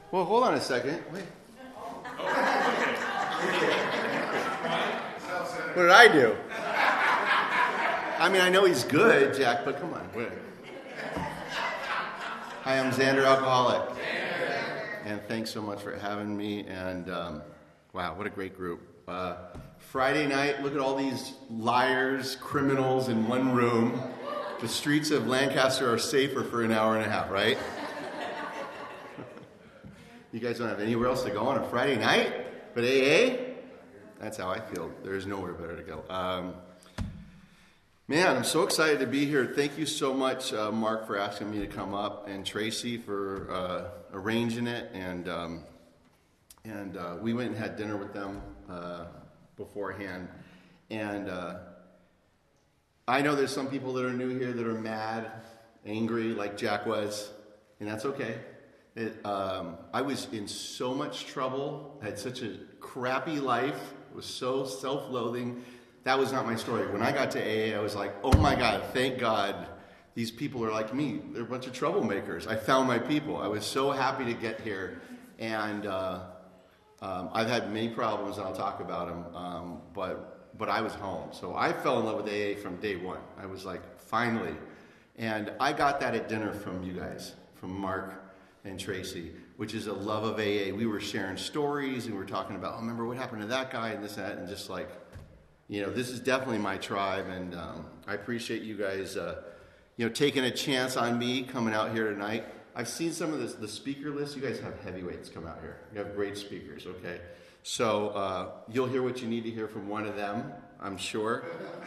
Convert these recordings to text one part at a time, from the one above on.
Well, hold on a second. Wait. What did I do? I mean, I know he's good, Jack, but come on. Wait. Hi, I'm Xander Alcoholic. And thanks so much for having me. And wow, what a great group. Friday night, look at all these liars, criminals in one room. The streets of Lancaster are safer for an hour and a half, right? You guys don't have anywhere else to go on a Friday night but AA? That's how I feel. There's nowhere better to go. Man, I'm so excited to be here. Thank you so much, Mark, for asking me to come up, and Tracy for arranging it. And we went and had dinner with them beforehand. And I know there's some people that are new here that are mad, angry, like Jack was, and that's okay. I was in so much trouble. I had such a crappy life. It was so self-loathing. That was not my story. When I got to AA, I was like, oh my God, thank God these people are like me. They're a bunch of troublemakers. I found my people. I was so happy to get here. And I've had many problems, and I'll talk about them, but I was home. So I fell in love with AA from day one. I was like, finally. And I got that at dinner from you guys, from Mark and Tracy, which is a love of AA. We were sharing stories, and we were talking about, oh, remember what happened to that guy and this and that, and just like, you know, this is definitely my tribe, and I appreciate you guys, taking a chance on me coming out here tonight. I've seen some of the speaker list. You guys have heavyweights come out here. You have great speakers, okay? So you'll hear what you need to hear from one of them, I'm sure.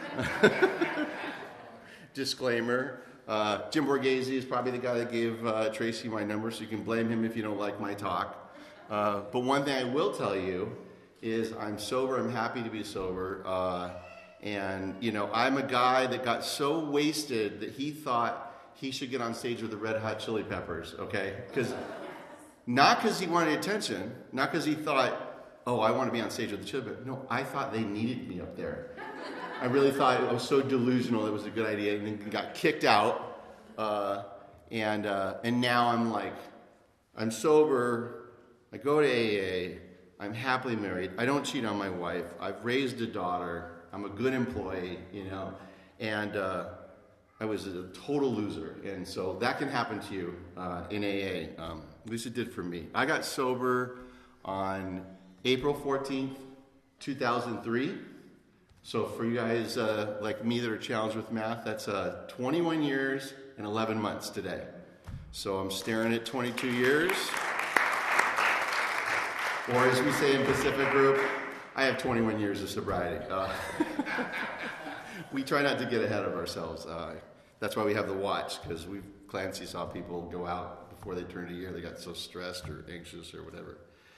Disclaimer. Jim Borghese is probably the guy that gave Tracy my number, so you can blame him if you don't like my talk. But one thing I will tell you is I'm sober. I'm happy to be sober. And, I'm a guy that got so wasted that he thought he should get on stage with the Red Hot Chili Peppers, okay? Not because he wanted attention, not because he thought, oh, I want to be on stage with the Chili Peppers. No, I thought they needed me up there. I really thought it was so delusional it was a good idea, and then got kicked out. And now I'm like, I'm sober. I go to AA. I'm happily married. I don't cheat on my wife. I've raised a daughter. I'm a good employee, and I was a total loser. And so that can happen to you in AA. At least it did for me. I got sober on April 14th, 2003. So for you guys like me that are challenged with math, that's 21 years and 11 months today. So I'm staring at 22 years. Or as we say in Pacific Group, I have 21 years of sobriety. We try not to get ahead of ourselves. That's why we have the watch, because Clancy saw people go out before they turned a year. They got so stressed or anxious or whatever.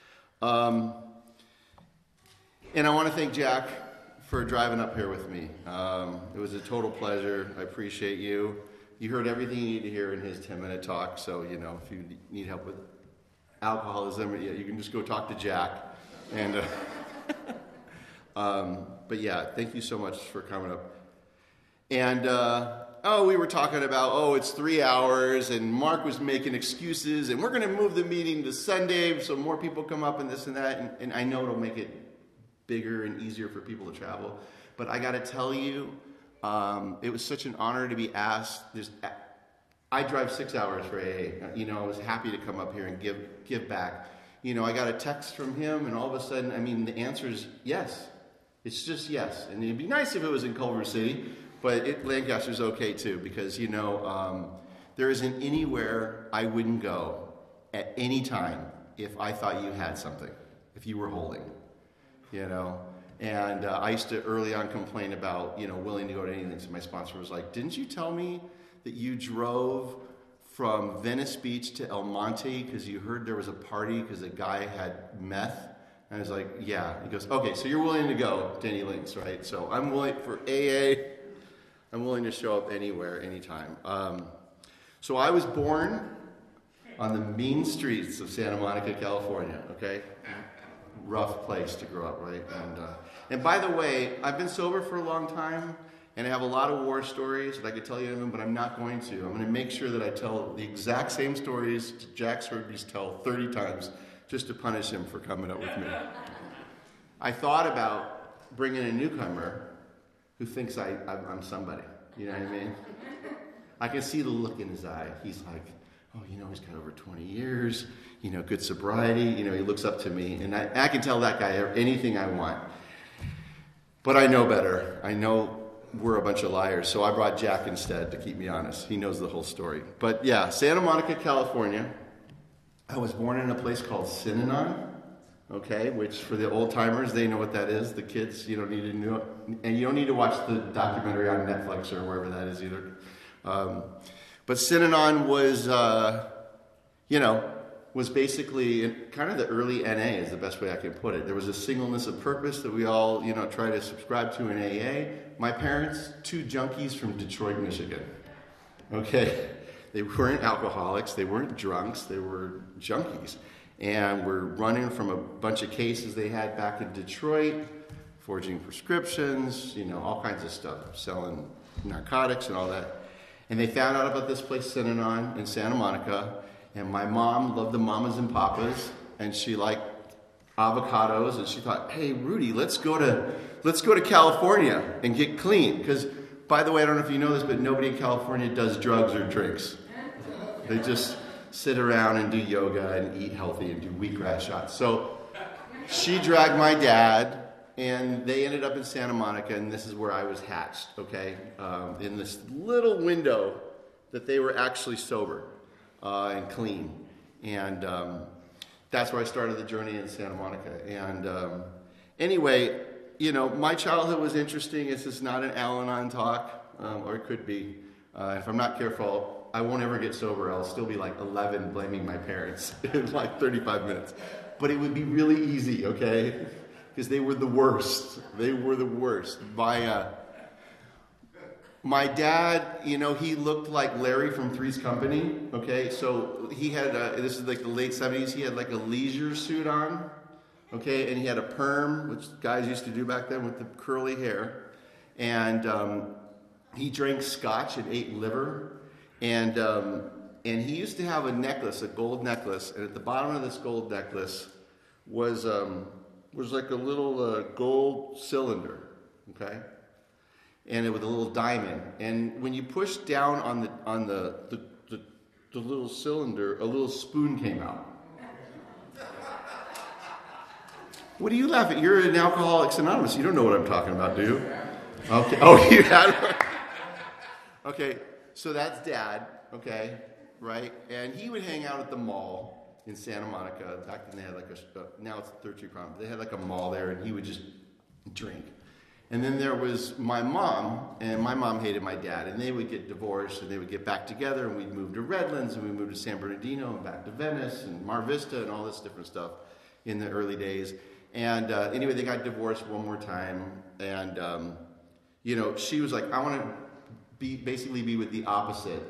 And I want to thank Jack for driving up here with me. It was a total pleasure. I appreciate you. You heard everything you need to hear in his 10-minute talk, so, if you need help with alcoholism, you can just go talk to Jack. And but yeah, thank you so much for coming up. And we were talking about, it's 3 hours, and Mark was making excuses, and we're going to move the meeting to Sunday so more people come up and this and that, and I know it'll make it bigger and easier for people to travel. But I got to tell you, it was such an honor to be asked. I drive 6 hours for AA. I was happy to come up here and give back. I got a text from him, and all of a sudden, the answer is yes. It's just yes. And it'd be nice if it was in Culver City, but Lancaster's okay too, because, there isn't anywhere I wouldn't go at any time if I thought you had something, if you were holding. And I used to early on complain about, willing to go to anything. So my sponsor was like, didn't you tell me that you drove from Venice Beach to El Monte because you heard there was a party because a guy had meth? And I was like, yeah. He goes, okay, so you're willing to go to any links, right? So I'm willing for AA. I'm willing to show up anywhere, anytime. So I was born on the mean streets of Santa Monica, California, okay? Rough place to grow up, right? And by the way, I've been sober for a long time, And I have a lot of war stories that I could tell you, but I'm not going to. I'm going to make sure that I tell the exact same stories Jack's heard me tell 30 times just to punish him for coming up with me. I thought about bringing a newcomer who thinks I'm somebody. You know what I mean? I can see the look in his eye. He's like, oh, he's got over 20 years, good sobriety. He looks up to me. And I can tell that guy anything I want. But I know better. I know we're a bunch of liars. So I brought Jack instead to keep me honest. He knows the whole story. But yeah, Santa Monica, California. I was born in a place called Synanon. Okay, which for the old timers, they know what that is. The kids, you don't need to know, and you don't need to watch the documentary on Netflix or wherever that is either. But Synanon was basically kind of the early NA is the best way I can put it. There was a singleness of purpose that we all, try to subscribe to in AA. My parents, 2 junkies from Detroit, Michigan. Okay, they weren't alcoholics, they weren't drunks, they were junkies. And we're running from a bunch of cases they had back in Detroit, forging prescriptions, all kinds of stuff, selling narcotics and all that. And they found out about this place, Synanon, in Santa Monica. And my mom loved the mamas and papas, and she liked avocados. And she thought, hey, Rudy, let's go to California and get clean. Because, by the way, I don't know if you know this, but nobody in California does drugs or drinks. They just sit around and do yoga and eat healthy and do wheatgrass shots. So she dragged my dad, and they ended up in Santa Monica, and this is where I was hatched, okay, in this little window that they were actually sober and clean. And that's where I started the journey in Santa Monica. And anyway, my childhood was interesting. This is not an Al-Anon talk, or it could be. If I'm not careful, I won't ever get sober. I'll still be like 11 blaming my parents in like 35 minutes. But it would be really easy, okay? Because they were the worst. They were the worst. My dad, he looked like Larry from Three's Company, okay? So he had, this is like the late 70s, he had like a leisure suit on, okay? And he had a perm, which guys used to do back then with the curly hair. And he drank scotch and ate liver. And he used to have a necklace, a gold necklace, and at the bottom of this gold necklace was like a little gold cylinder, okay, and it with a little diamond. And when you push down on the little cylinder, a little spoon came out. What are you laughing at? You're an Alcoholics Anonymous. You don't know what I'm talking about, do you? Okay. Oh, you had one. Okay. So that's Dad, okay, right? And he would hang out at the mall in Santa Monica. Back then they had now it's the 3rd Street Prom. They had like a mall there, and he would just drink. And then there was my mom, and my mom hated my dad, and they would get divorced, and they would get back together, and we'd move to Redlands, and we moved to San Bernardino, and back to Venice, and Mar Vista, and all this different stuff in the early days. And anyway, they got divorced one more time, and she was like, I want to basically be with the opposite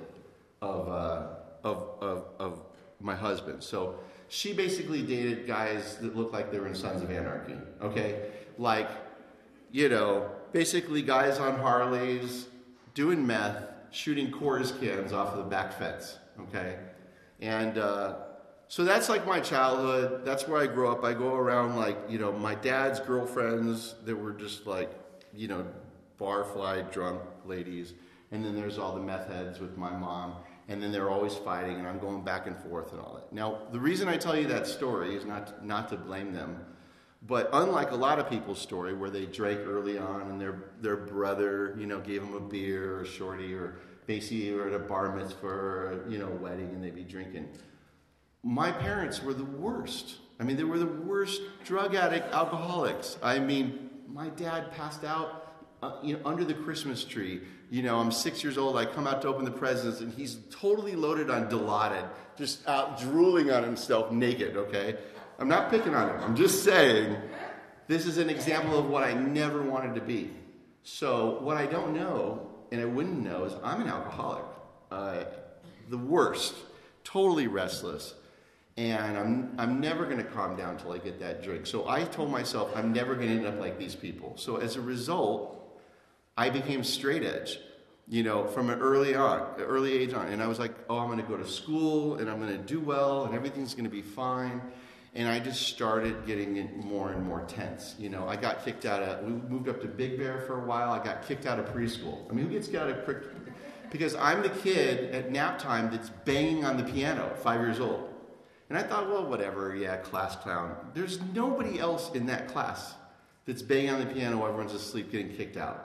of my husband. So she basically dated guys that looked like they were in Sons of Anarchy, okay? Like, basically guys on Harleys, doing meth, shooting Coors cans off of the back fence, okay? And so that's like my childhood. That's where I grew up. I go around like, my dad's girlfriends that were just like, barfly drunk ladies. And then there's all the meth heads with my mom. And then they're always fighting, and I'm going back and forth and all that. Now, the reason I tell you that story is not to blame them. But unlike a lot of people's story where they drank early on and their brother, gave them a beer or a shorty, or basically were at a bar mitzvah or a wedding and they'd be drinking. My parents were the worst. I mean, they were the worst drug addict alcoholics. I mean, my dad passed out under the Christmas tree. I'm 6 years old. I come out to open the presents, and he's totally loaded on Dilaudid, just out drooling on himself naked, okay? I'm not picking on him. I'm just saying this is an example of what I never wanted to be. So what I don't know, and I wouldn't know, is I'm an alcoholic. The worst. Totally restless. And I'm never going to calm down until I get that drink. So I told myself I'm never going to end up like these people. So as a result, I became straight edge, from an early age on. And I was like, oh, I'm going to go to school and I'm going to do well and everything's going to be fine. And I just started getting more and more tense. I got kicked we moved up to Big Bear for a while. I got kicked out of preschool. I mean, who gets kicked out of because I'm the kid at nap time that's banging on the piano, 5 years old. And I thought, well, whatever, yeah, class clown. There's nobody else in that class that's banging on the piano while everyone's asleep getting kicked out,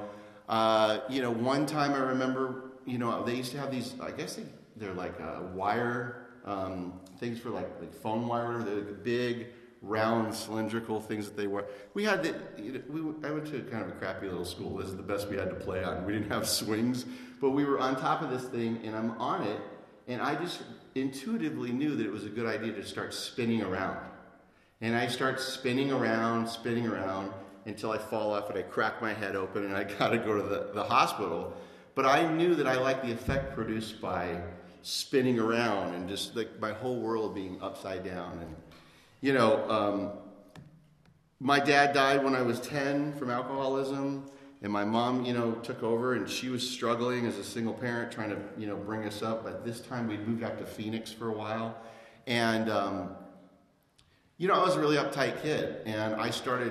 One time I remember, they used to have these, I guess they're like wire things for like phone wire, the big, round, cylindrical things that they were. We had I went to kind of a crappy little school. This is the best we had to play on. We didn't have swings, but we were on top of this thing, and I'm on it, and I just intuitively knew that it was a good idea to start spinning around. And I start spinning around until I fall off and I crack my head open and I got to go to the hospital. But I knew that I liked the effect produced by spinning around and just like my whole world being upside down. And, my dad died when I was 10 from alcoholism. And my mom, took over, and she was struggling as a single parent, trying to, bring us up. At this time, we'd moved out to Phoenix for a while. And, I was a really uptight kid. And I started,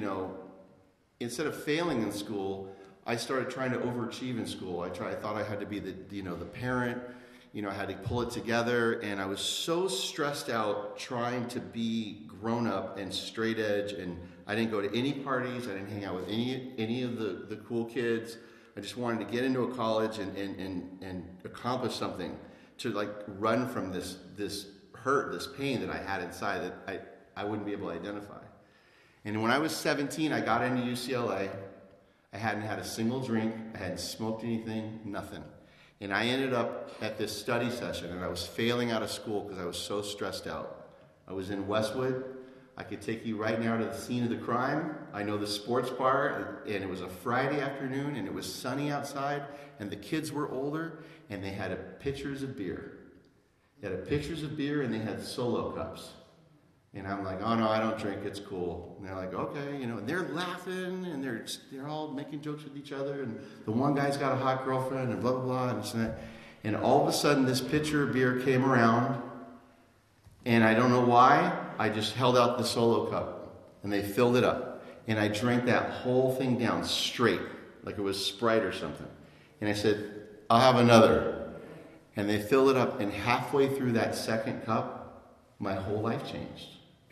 instead of failing in school, I started trying to overachieve in school. I thought I had to be the parent. I had to pull it together. And I was so stressed out trying to be grown up and straight edge, and I didn't go to any parties. I didn't hang out with any of the cool kids. I just wanted to get into a college and accomplish something to like run from this hurt, this pain that I had inside that I wouldn't be able to identify. And when I was 17, I got into UCLA. I hadn't had a single drink. I hadn't smoked anything, nothing. And I ended up at this study session, and I was failing out of school because I was so stressed out. I was in Westwood. I could take you right now to the scene of the crime. I know the sports bar, and it was a Friday afternoon, and it was sunny outside, and the kids were older, and they had pitchers of beer. They had pitchers of beer, and they had Solo cups. And I'm like, oh no, I don't drink, it's cool. And they're like, okay, and they're laughing, and they're all making jokes with each other, and the one guy's got a hot girlfriend, and blah, blah, blah, and this and that. And all of a sudden, this pitcher of beer came around, and I don't know why, I just held out the Solo cup, and they filled it up. And I drank that whole thing down straight, like it was Sprite or something. And I said, I'll have another. And they filled it up, and halfway through that second cup, my whole life changed.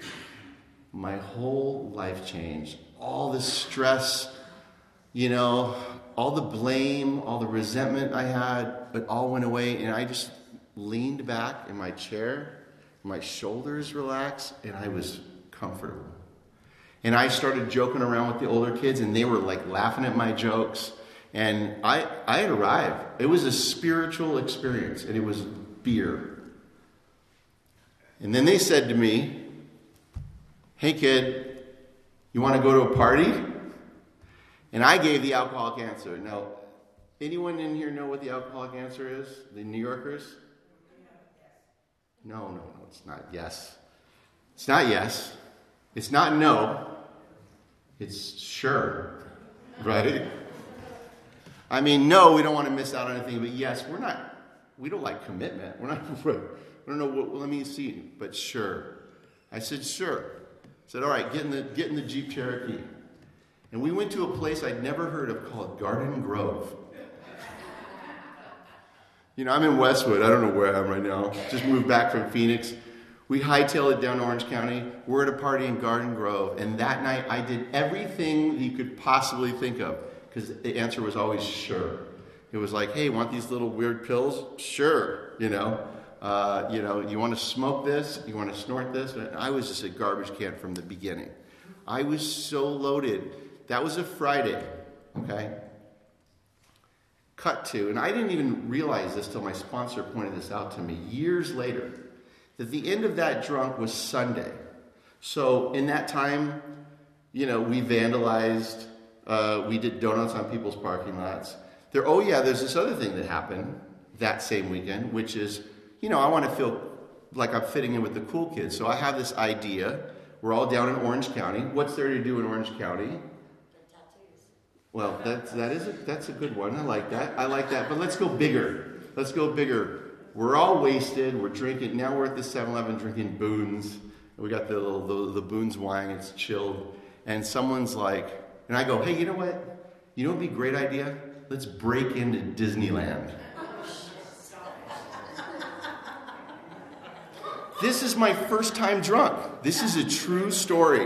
My whole life changed. All the stress, all the blame, all the resentment I had, it all went away. And I just leaned back in my chair, my shoulders relaxed, and I was comfortable. And I started joking around with the older kids, and they were like laughing at my jokes. And I had arrived. It was a spiritual experience, and it was beer. And then they said to me, hey kid, you want to go to a party? And I gave the alcoholic answer. Now, anyone in here know what the alcoholic answer is? The New Yorkers? No, it's not yes. It's not yes. It's not no. It's sure, right? I mean, no, we don't want to miss out on anything, but yes, we don't like commitment. We don't know what, let me see, but sure. I said, sure. I said, all right, get in the Jeep Cherokee. And we went to a place I'd never heard of called Garden Grove. I'm in Westwood. I don't know where I am right now. Just moved back from Phoenix. We hightailed it down Orange County. We're at a party in Garden Grove. And that night, I did everything you could possibly think of. Because the answer was always sure. It was like, hey, want these little weird pills? Sure. You want to smoke this? You want to snort this? And I was just a garbage can from the beginning. I was so loaded. That was a Friday. Okay? Cut to, and I didn't even realize this till my sponsor pointed this out to me years later, that the end of that drunk was Sunday. So in that time, we vandalized, we did donuts on people's parking lots. There's this other thing that happened that same weekend, which is, I want to feel like I'm fitting in with the cool kids. So I have this idea. We're all down in Orange County. What's there to do in Orange County? Well, that's a good one. I like that. But let's go bigger. We're all wasted. We're drinking. Now we're at the 7-Eleven drinking Boone's. We got the Boone's wine. It's chilled. And someone's like, and I go, hey, you know what? You know what would be a great idea? Let's break into Disneyland. This is my first time drunk. This is a true story.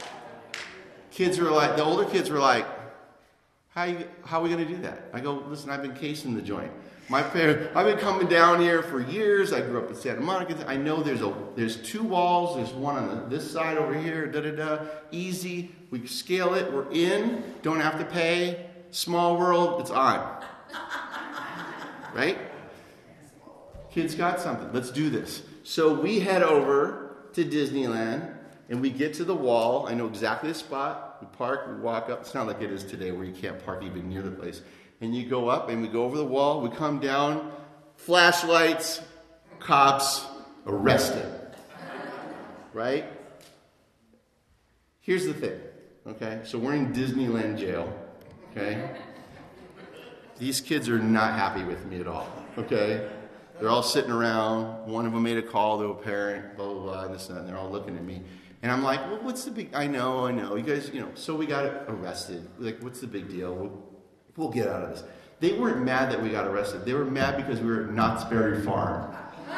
The older kids were like, how are we going to do that? I go, listen, I've been casing the joint. I've been coming down here for years. I grew up in Santa Monica. I know there's 2 walls. There's one on this side over here. Easy. We scale it. We're in. Don't have to pay. Small world. It's on. Right? Kids got something. Let's do this. So we head over to Disneyland, and we get to the wall. I know exactly the spot. We park, we walk up. It's not like it is today where you can't park even near the place. And you go up, and we go over the wall. We come down, flashlights, cops, arrested. Right? Here's the thing, okay? So we're in Disneyland jail, okay? These kids are not happy with me at all, okay? They're all sitting around. One of them made a call to a parent, blah, blah, blah, and this and that, and they're all looking at me. And I'm like, well, what's the big... I know. You guys, so we got arrested. Like, what's the big deal? We'll get out of this. They weren't mad that we got arrested. They were mad because we were at Knott's Berry Farm.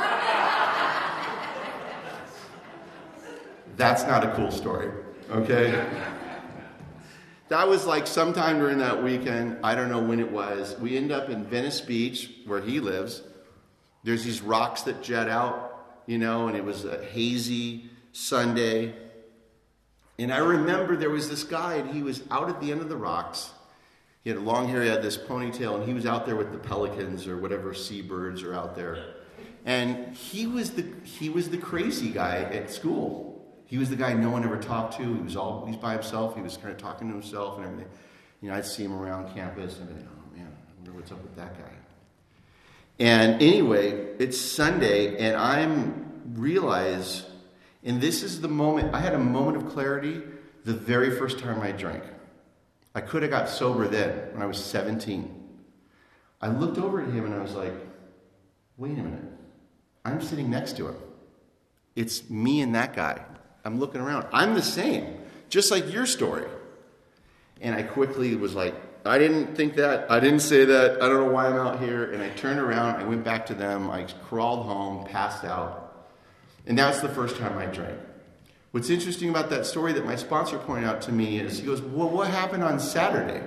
That's not a cool story, okay? That was like sometime during that weekend. I don't know when it was. We end up in Venice Beach, where he lives. There's these rocks that jet out, and it was a hazy Sunday. And I remember there was this guy, and he was out at the end of the rocks. He had long hair, he had this ponytail, and he was out there with the pelicans or whatever seabirds are out there. And he was the crazy guy at school. He was the guy no one ever talked to. He's by himself. He was kind of talking to himself and everything. I'd see him around campus, and I'd be like, oh man, I wonder what's up with that guy. And anyway, it's Sunday, and I realize, and this is the moment, I had a moment of clarity the very first time I drank. I could have got sober then, when I was 17. I looked over at him and I was like, wait a minute. I'm sitting next to him. It's me and that guy. I'm looking around. I'm the same, just like your story. And I quickly was like, I didn't think that. I didn't say that. I don't know why I'm out here. And I turned around. I went back to them. I crawled home, passed out. And that's the first time I drank. What's interesting about that story that my sponsor pointed out to me is, he goes, well, what happened on Saturday?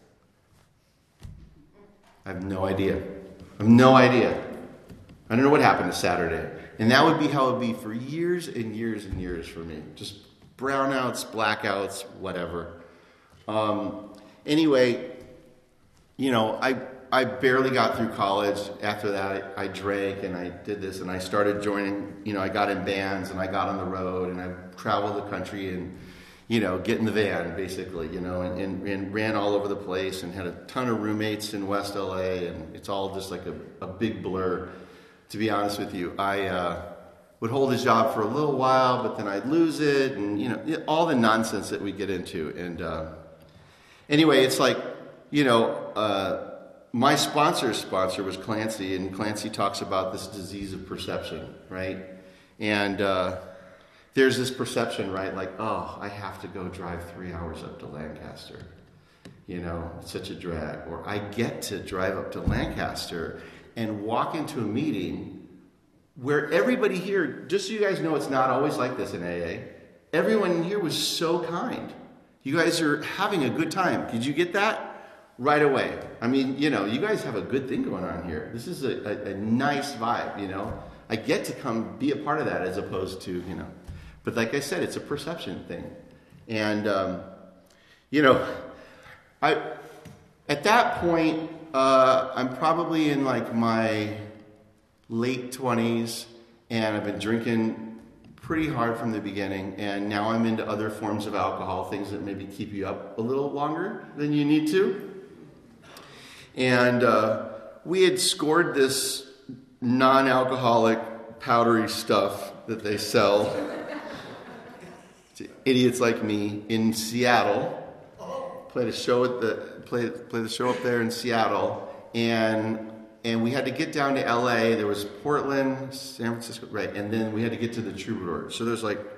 I have no idea. I don't know what happened to Saturday. And that would be how it would be for years and years and years for me. Just brownouts, blackouts, whatever. Anyway, I barely got through college. After that, I drank and I did this and I started joining, I got in bands and I got on the road and I traveled the country and, get in the van basically, and ran all over the place and had a ton of roommates in West LA, and it's all just like a big blur. To be honest with you, I would hold a job for a little while, but then I'd lose it, and all the nonsense that we get into. And anyway, it's like, my sponsor's sponsor was Clancy, and Clancy talks about this disease of perception, right? And there's this perception, right? Like, oh, I have to go drive 3 hours up to Lancaster. It's such a drag. Or I get to drive up to Lancaster and walk into a meeting where everybody here, just so you guys know, it's not always like this in AA. Everyone in here was so kind. You guys are having a good time. Did you get that? Right away. I mean, you guys have a good thing going on here. This is a nice vibe, I get to come be a part of that as opposed to, But like I said, it's a perception thing. And, at that point, I'm probably in like my late 20s, and I've been drinking pretty hard from the beginning, and now I'm into other forms of alcohol, things that maybe keep you up a little longer than you need to. And we had scored this non-alcoholic powdery stuff that they sell to idiots like me in Seattle. played a show played the show up there in Seattle, and we had to get down to LA. There was Portland, San Francisco, right, and then we had to get to the Troubadour. So there's like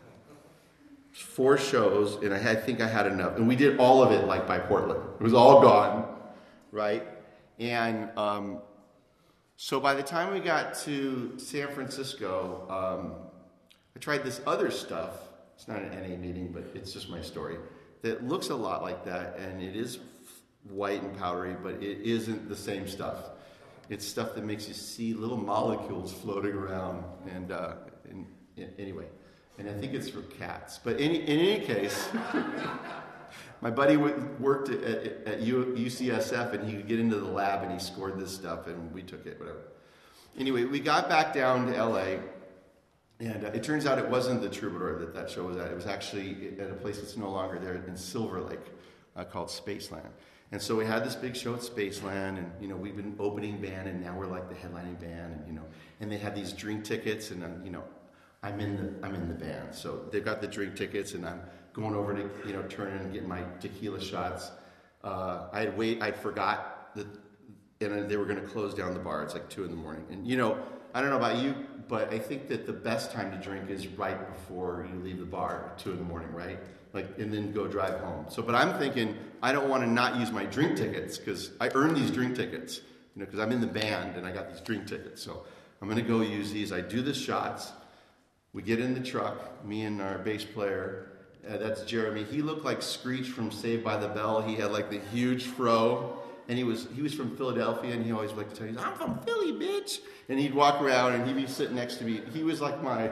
4 shows, and I think I had enough, and we did all of it like by Portland. It was all gone, right? And so by the time we got to San Francisco, I tried this other stuff. It's not an NA meeting, but it's just my story. That looks a lot like that, and it is white and powdery, but it isn't the same stuff. It's stuff that makes you see little molecules floating around, and anyway. And I think it's for cats. But in any case, my buddy worked at UCSF, and he could get into the lab, and he scored this stuff, and we took it, whatever. Anyway, we got back down to LA, and it turns out it wasn't the Troubadour that show was at. It was actually at a place that's no longer there in Silver Lake called Spaceland. And so we had this big show at Spaceland, and we've been opening band, and now we're like the headlining band, and they had these drink tickets, and I'm in the band, so they've got the drink tickets, and I'm going over to turn and get my tequila shots. I forgot that, and they were going to close down the bar. It's like 2 a.m, and I don't know about you, but I think that the best time to drink is right before you leave the bar, 2 a.m, right? And then go drive home. So, but I'm thinking I don't want to not use my drink tickets because I earned these drink tickets, because I'm in the band and I got these drink tickets. So I'm going to go use these. I do the shots. We get in the truck, me and our bass player, that's Jeremy. He looked like Screech from Saved by the Bell. He had like the huge fro, and he was from Philadelphia, and he always liked to tell you, "I'm from Philly, bitch." And he'd walk around, and he'd be sitting next to me. He was like my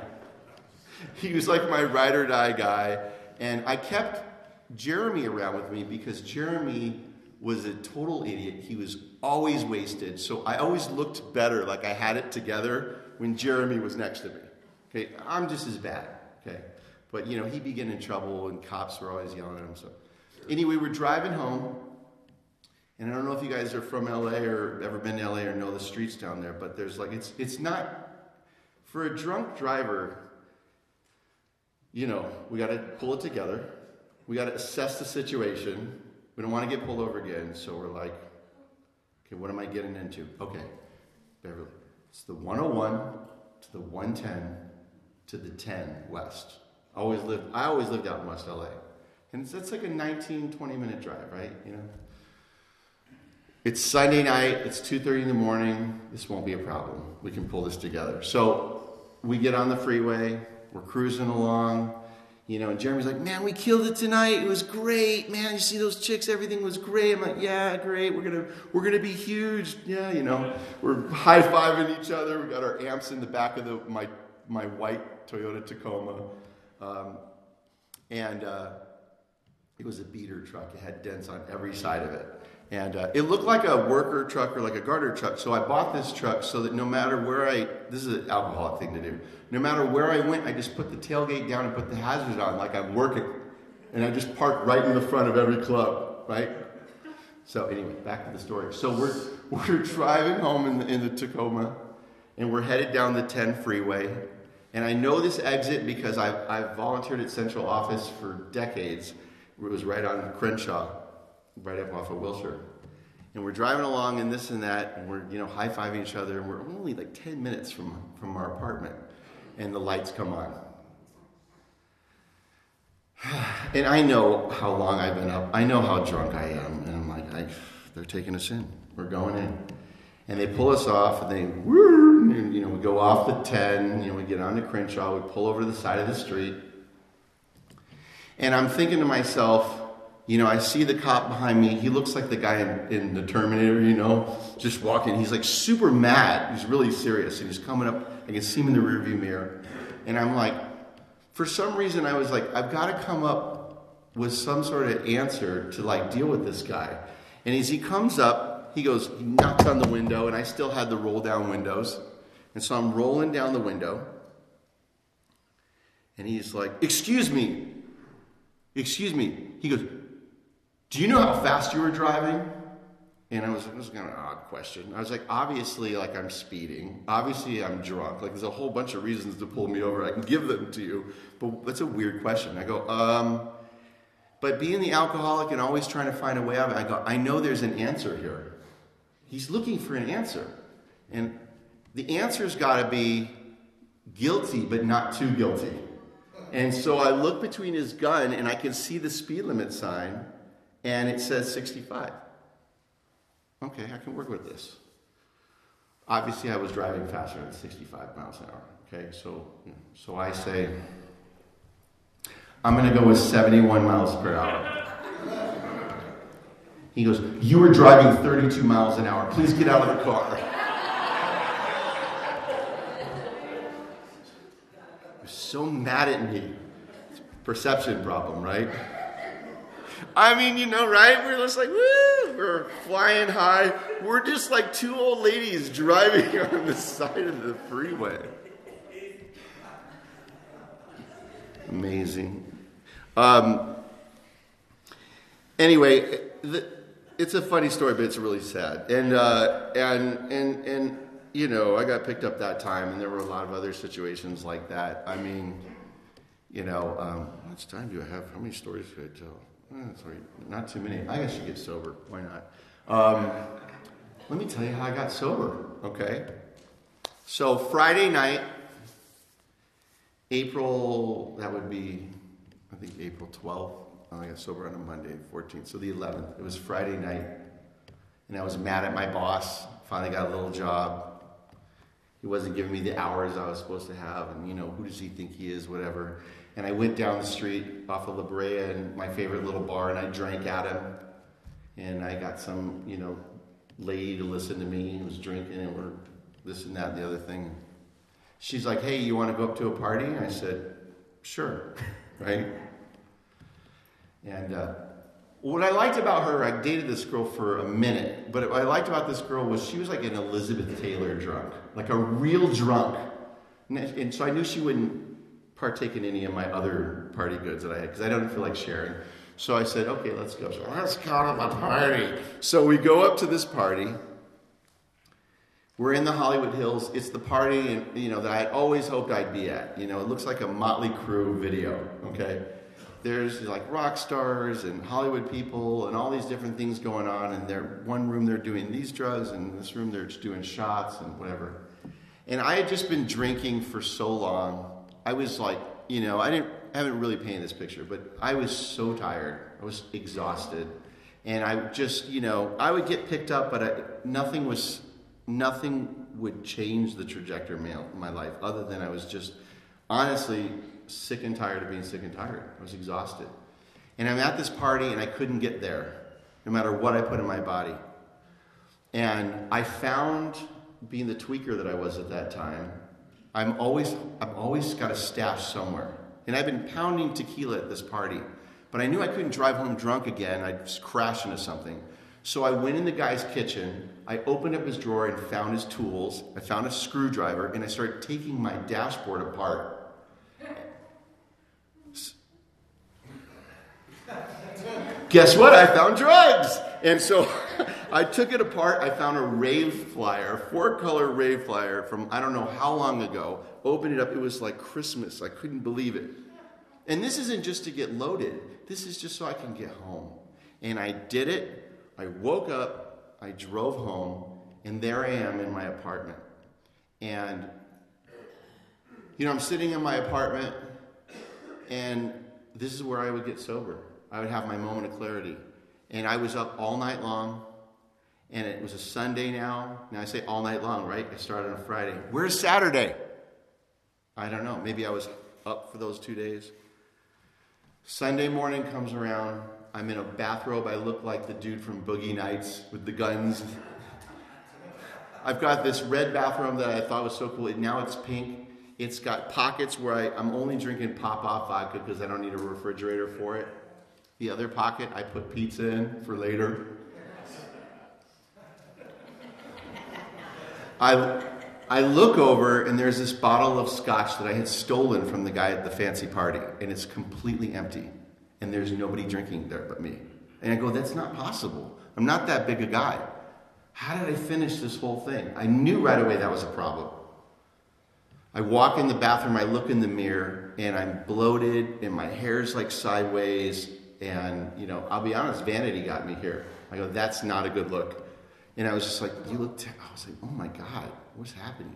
ride or die guy, and I kept Jeremy around with me because Jeremy was a total idiot. He was always wasted, so I always looked better, like I had it together when Jeremy was next to me. Okay, I'm just as bad, okay? But, he'd be getting in trouble, and cops were always yelling at him. So, anyway, we're driving home, and I don't know if you guys are from LA or ever been to LA or know the streets down there, but there's it's not, for a drunk driver, we got to pull it together. We got to assess the situation. We don't want to get pulled over again, so we're like, okay, what am I getting into? Okay, Beverly, it's the 101 to the 110 to the 10 west. I always lived out in West LA. And it's like a 19-20 minute drive, right? It's Sunday night, it's 2:30 in the morning. This won't be a problem. We can pull this together. So we get on the freeway, we're cruising along, and Jeremy's like, "Man, we killed it tonight. It was great. Man, you see those chicks, everything was great." I'm like, "Yeah, great. We're gonna be huge." Yeah, we're high-fiving each other. We got our amps in the back of my white Toyota Tacoma. And it was a beater truck. It had dents on every side of it. And it looked like a worker truck or like a garter truck. So I bought this truck so that no matter where this is an alcoholic thing to do. No matter where I went, I just put the tailgate down and put the hazards on like I'm working. And I just parked right in the front of every club, right? So anyway, back to the story. So we're driving home in the Tacoma, and we're headed down the 10 freeway. And I know this exit because I've volunteered at Central Office for decades. It was right on Crenshaw, right up off of Wilshire. And we're driving along and this and that, and we're high-fiving each other, and we're only like 10 minutes from our apartment, and the lights come on. And I know how long I've been up. I know how drunk I am, and I'm like, they're taking us in. We're going in. And they pull us off, and we go off the 10, we get onto Crenshaw, we pull over to the side of the street. And I'm thinking to myself, I see the cop behind me. He looks like the guy in the Terminator, just walking. He's like super mad. He's really serious. And he's coming up. I can see him in the rearview mirror. And I'm like, for some reason, I was like, I've got to come up with some sort of answer to deal with this guy. And as he comes up, he knocks on the window, and I still had the roll down windows. And so I'm rolling down the window. And he's like, excuse me. He goes, do you know how fast you were driving? And it was kind of an odd question. I was like, obviously, I'm speeding. Obviously, I'm drunk. There's a whole bunch of reasons to pull me over. I can give them to you. But that's a weird question. I go, But being the alcoholic and always trying to find a way out of it, I go, I know there's an answer here. He's looking for an answer. And the answer's got to be guilty, but not too guilty. And so I look between his gun, and I can see the speed limit sign, and it says 65. Okay, I can work with this. Obviously, I was driving faster than 65 miles an hour. Okay, so I say, I'm going to go with 71 miles per hour. He goes, you were driving 32 miles an hour. Please get out of the car. He was so mad at me. It's a perception problem, right? I mean, you know, right? We're just like, woo, we're flying high. We're just like two old ladies driving on the side of the freeway. Amazing. Anyway, it's a funny story, but it's really sad. And you know, I got picked up that time, and there were a lot of other situations like that. I mean, you know, how much time do I have? How many stories could I tell? Sorry, not too many. I guess you get sober. Why not? Let me tell you how I got sober, okay? So Friday night, that would be, I think, April 12th. I got sober on a Monday, 14th. So the 11th. It was Friday night. And I was mad at my boss. Finally got a little job. He wasn't giving me the hours I was supposed to have. And, you know, who does he think he is, whatever. And I went down the street off of La Brea and my favorite little bar, and I drank at him. And I got some, you know, lady to listen to me who was drinking, and we're this and that and the other thing. She's like, hey, you want to go up to a party? And I said, sure, right? And what I liked about her, I dated this girl for a minute, but what I liked about this girl was she was like an Elizabeth Taylor drunk, like a real drunk. And so I knew she wouldn't partake in any of my other party goods that I had, because I don't feel like sharing. So I said, okay, let's go. So let's go to the party. So we go up to this party. We're in the Hollywood Hills. It's the party, you know, that I had always hoped I'd be at. You know, it looks like a Motley Crue video, okay? There's like rock stars and Hollywood people and all these different things going on. And one room they're doing these drugs, and in this room they're just doing shots and whatever. And I had just been drinking for so long. I was like, you know, I haven't really painted this picture, but I was so tired. I was exhausted. And I just, you know, I would get picked up, but nothing would change the trajectory of my life, other than I was just honestly sick and tired of being sick and tired. I was exhausted. And I'm at this party, and I couldn't get there, no matter what I put in my body. And I found, being the tweaker that I was at that time, I've always got a stash somewhere. And I've been pounding tequila at this party. But I knew I couldn't drive home drunk again. I'd just crash into something. So I went in the guy's kitchen. I opened up his drawer and found his tools. I found a screwdriver, and I started taking my dashboard apart. Guess what? I found drugs. And so I took it apart. I found a rave flyer, 4-color rave flyer from I don't know how long ago. Opened it up. It was like Christmas. I couldn't believe it. And this isn't just to get loaded. This is just so I can get home. And I did it. I woke up. I drove home. And there I am in my apartment. And, you know, I'm sitting in my apartment. And this is where I would get sober. I would have my moment of clarity. And I was up all night long. And it was a Sunday now. Now I say all night long, right? I started on a Friday. Where's Saturday? I don't know. Maybe I was up for those 2 days. Sunday morning comes around. I'm in a bathrobe. I look like the dude from Boogie Nights with the guns. I've got this red bathrobe that I thought was so cool. Now it's pink. It's got pockets where I'm only drinking Pop-Off vodka because I don't need a refrigerator for it. The other pocket, I put pizza in for later. I look over, and there's this bottle of scotch that I had stolen from the guy at the fancy party, and it's completely empty, and there's nobody drinking there but me. And I go, that's not possible. I'm not that big a guy. How did I finish this whole thing? I knew right away that was a problem. I walk in the bathroom, I look in the mirror, and I'm bloated, and my hair's like sideways, And, I'll be honest, vanity got me here. I go, that's not a good look. And I was just like, I was like, oh my God, what's happening?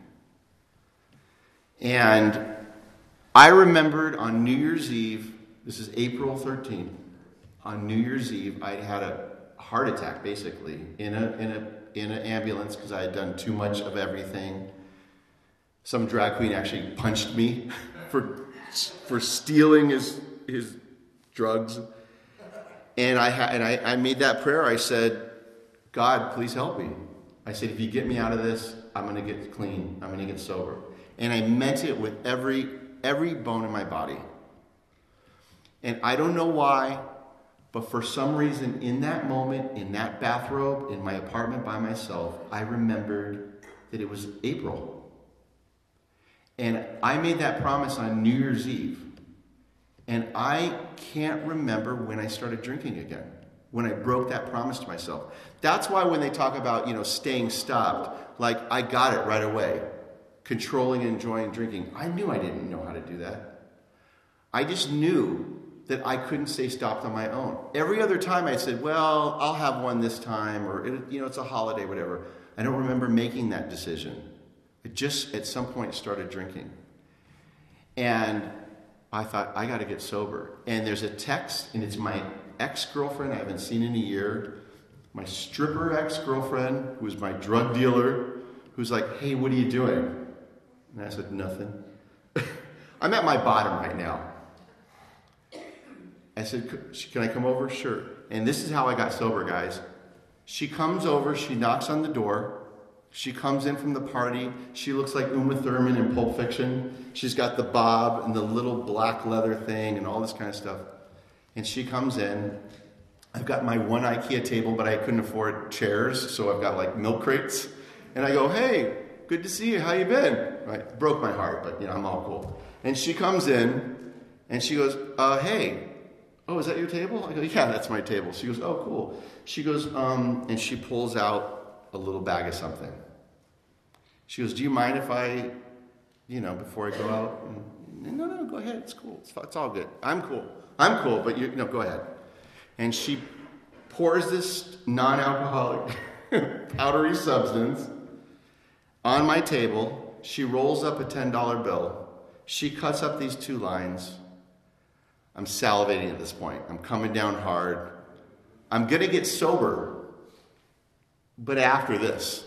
And I remembered on New Year's Eve, this is April 13th, on New Year's Eve, I'd had a heart attack, basically, in an ambulance because I had done too much of everything. Some drag queen actually punched me for stealing his drugs. And I made that prayer. I said, God, please help me. I said, if you get me out of this, I'm going to get clean. I'm going to get sober. And I meant it with every bone in my body. And I don't know why, but for some reason in that moment, in that bathrobe, in my apartment by myself, I remembered that it was April. And I made that promise on New Year's Eve. And I can't remember when I started drinking again, when I broke that promise to myself. That's why when they talk about, staying stopped, like I got it right away. Controlling and enjoying drinking. I knew I didn't know how to do that. I just knew that I couldn't stay stopped on my own. Every other time I said, well, I'll have one this time, or it's a holiday, whatever. I don't remember making that decision. I just at some point started drinking. And I thought, I got to get sober. And there's a text, and it's my ex-girlfriend I haven't seen in a year, my stripper ex-girlfriend, who's my drug dealer, who's like, hey, what are you doing? And I said, nothing. I'm at my bottom right now. I said, can I come over? Sure. And this is how I got sober, guys. She comes over, she knocks on the door. She comes in from the party. She looks like Uma Thurman in Pulp Fiction. She's got the bob and the little black leather thing and all this kind of stuff. And she comes in. I've got my one IKEA table, but I couldn't afford chairs, so I've got like milk crates. And I go, hey, good to see you. How you been? Right? Broke my heart, but I'm all cool. And she comes in and she goes, hey, oh, is that your table? I go, yeah, that's my table. She goes, oh, cool. She goes, and she pulls out a little bag of something. She goes, do you mind if I, before I go out? And, no, go ahead. It's cool. It's all good. I'm cool, but go ahead. And she pours this non-alcoholic powdery substance on my table. She rolls up a $10 bill. She cuts up these two lines. I'm salivating at this point. I'm coming down hard. I'm going to get sober, but after this.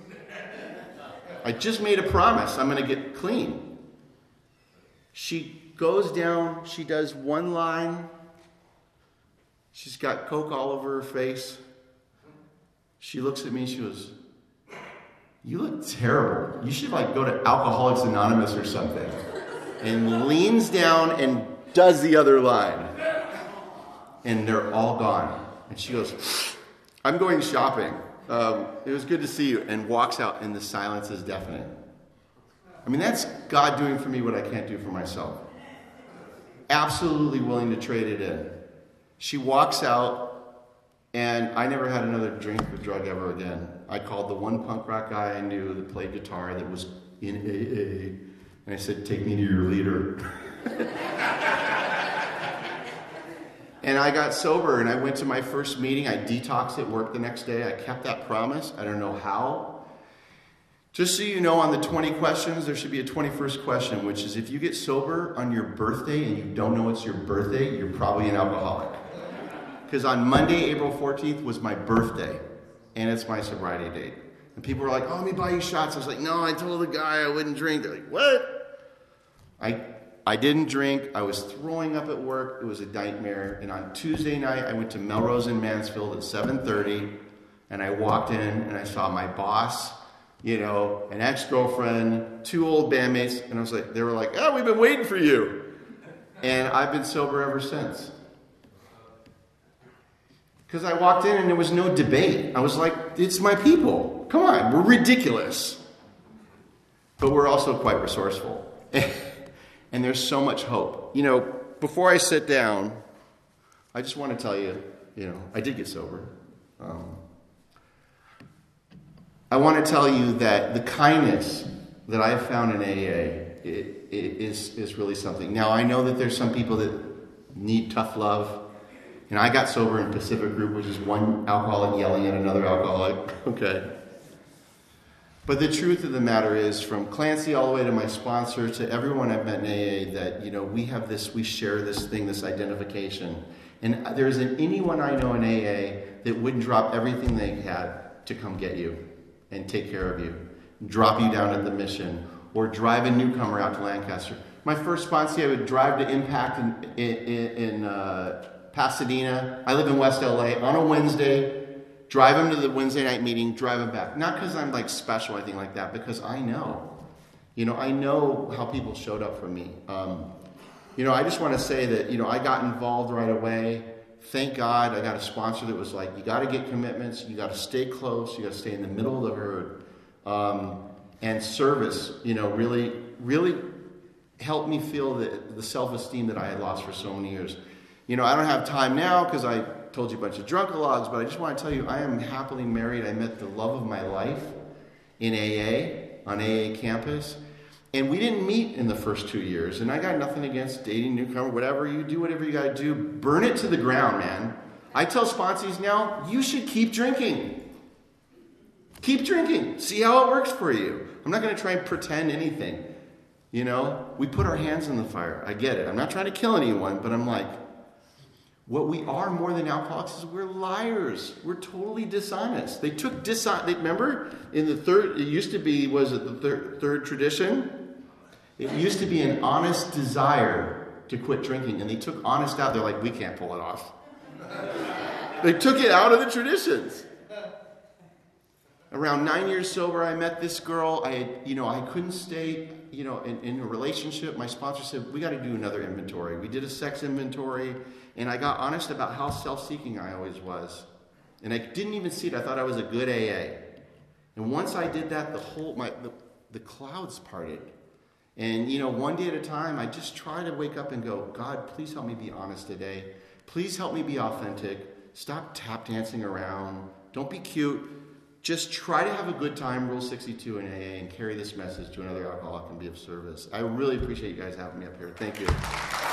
I just made a promise. I'm going to get clean. She goes down. She does one line. She's got Coke all over her face. She looks at me. She goes, you look terrible. You should go to Alcoholics Anonymous or something. And leans down and does the other line. And they're all gone. And she goes, I'm going shopping. It was good to see you. And walks out, and the silence is deafening. I mean, that's God doing for me what I can't do for myself. Absolutely willing to trade it in. She walks out, and I never had another drink or drug ever again. I called the one punk rock guy I knew that played guitar that was in AA, and I said, take me to your leader. And I got sober, and I went to my first meeting. I detoxed at work the next day. I kept that promise. I don't know how. Just so you know, on the 20 questions, there should be a 21st question, which is if you get sober on your birthday and you don't know it's your birthday, you're probably an alcoholic. Because on Monday, April 14th, was my birthday, and it's my sobriety date. And people were like, oh, let me buy you shots. I was like, no, I told the guy I wouldn't drink. They're like, what? I didn't drink. I was throwing up at work. It was a nightmare. And on Tuesday night, I went to Melrose in Mansfield at 7:30, and I walked in, and I saw my boss, an ex-girlfriend, two old bandmates, and they were like, oh, we've been waiting for you. And I've been sober ever since. Because I walked in and there was no debate. I was like, it's my people. Come on, we're ridiculous. But we're also quite resourceful. And there's so much hope. Before I sit down, I just want to tell you, I did get sober. I want to tell you that the kindness that I have found in AA is really something. Now, I know that there's some people that need tough love. And I got sober in Pacific Group, which is one alcoholic yelling at another alcoholic. Okay. But the truth of the matter is, from Clancy all the way to my sponsor to everyone I've met in AA, that, we share this thing, this identification. And there isn't anyone I know in AA that wouldn't drop everything they had to come get you and take care of you, drop you down at the mission, or drive a newcomer out to Lancaster. My first sponsee, I would drive to Impact in Pasadena. I live in West LA on a Wednesday. Drive him to the Wednesday night meeting, drive him back. Not because I'm like special or anything like that, because I know. I know how people showed up for me. I just want to say that, I got involved right away. Thank God I got a sponsor that was like, you got to get commitments, you got to stay close, you got to stay in the middle of the herd. And service, really, really helped me feel the self-esteem that I had lost for so many years. I don't have time now because I told you a bunch of drunkalogs, but I just want to tell you, I am happily married. I met the love of my life in AA, on AA campus. And we didn't meet in the first 2 years. And I got nothing against dating newcomer, whatever you do, whatever you got to do. Burn it to the ground, man. I tell sponsees now, you should keep drinking. Keep drinking. See how it works for you. I'm not going to try and pretend anything. We put our hands in the fire. I get it. I'm not trying to kill anyone, but I'm like, what we are more than alcoholics is we're liars. We're totally dishonest. They took remember in the third, it used to be, was it the third tradition? It used to be an honest desire to quit drinking, and they took honest out. They're like, we can't pull it off. They took it out of the traditions. Around 9 years sober, I met this girl. I couldn't stay, in a relationship. My sponsor said, we got to do another inventory. We did a sex inventory, and I got honest about how self-seeking I always was. And I didn't even see it. I thought I was a good AA. And once I did that, the clouds parted. And, one day at a time, I just try to wake up and go, God, please help me be honest today. Please help me be authentic. Stop tap dancing around. Don't be cute. Just try to have a good time, Rule 62 in AA, and carry this message to another alcoholic and be of service. I really appreciate you guys having me up here. Thank you.